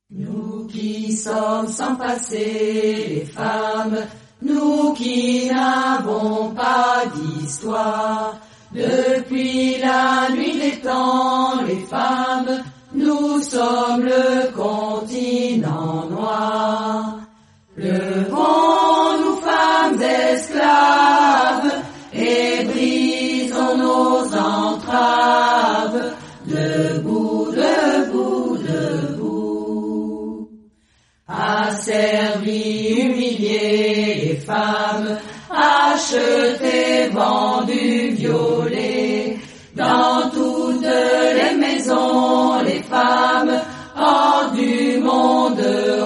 Nous qui sommes sans passé, les femmes, nous qui n'avons pas d'histoire, depuis la nuit des temps, les femmes, nous sommes le continent noir. Levons-nous, femmes esclaves, et brisons nos entraves, debout, debout, debout. Asservis, humiliés, les femmes, achetées, vendues, violées, dans toutes les maisons, les femmes, hors du monde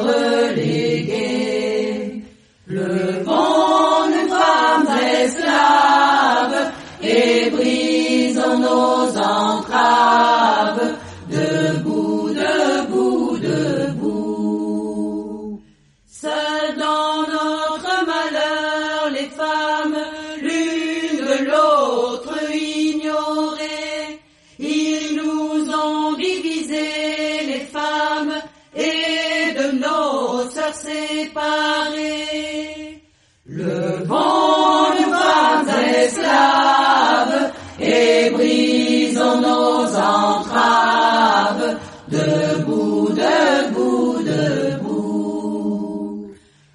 reléguées. Levons-nous, femmes esclaves, et brisons nos entraves, debout, debout, debout. Seules dans notre malheur, les femmes, l'une de l'autre ignorées, ils nous ont divisés, les femmes, et de nos sœurs séparées. Levons-nous, femmes esclaves, et brisons nos entraves, debout, debout, debout.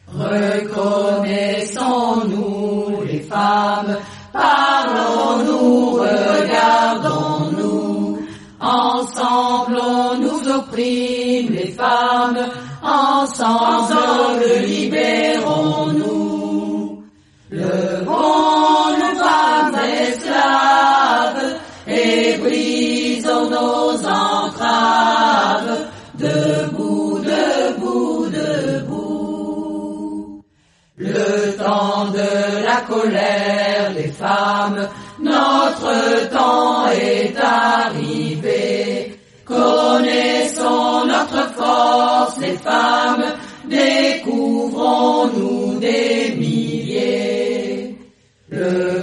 Reconnaissons-nous, les femmes, parlons-nous, regardons-nous, ensemble on nous opprime, les femmes, ensemble libérons-nous. Levons-nous, femmes esclaves, et brisons nos entraves, debout, debout, debout. Le temps de la colère des femmes, notre temps est arrivé. Connaissons notre force, les femmes, découvrons-nous des milliers.